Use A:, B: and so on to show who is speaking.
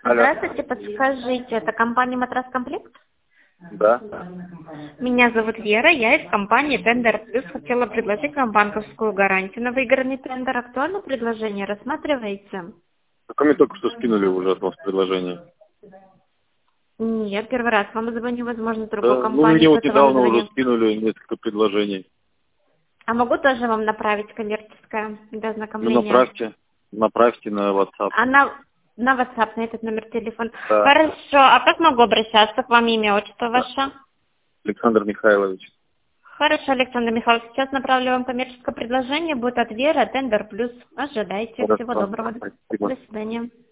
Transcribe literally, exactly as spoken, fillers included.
A: Алло.
B: Здравствуйте, подскажите, это компания «Матрас Комплект»?
A: Да.
B: Меня зовут Вера, я из компании «Тендер Плюс». Хотела предложить вам банковскую гарантию на выигранный тендер. Актуальное предложение рассматриваете?
A: Только мне только что скинули уже от вас предложение.
B: Нет, первый раз вам звоню, возможно, с другой
A: Да, ну,
B: компании,
A: мне вот
B: кто-то вам
A: недавно уже
B: звонил.
A: скинули несколько предложений.
B: А могу тоже вам направить коммерческое для
A: Ну,
B: ознакомления?
A: направьте, направьте на WhatsApp.
B: А на, на WhatsApp, на этот номер телефона.
A: Да.
B: Хорошо, а как могу обращаться к вам, имя, отчество ваше?
A: Александр Михайлович.
B: Хорошо, Александр Михайлович, сейчас направлю вам коммерческое предложение, будет от Веры, Тендер Плюс. Ожидайте. Всего
A: Хорошо.
B: доброго.
A: Спасибо.
B: До свидания.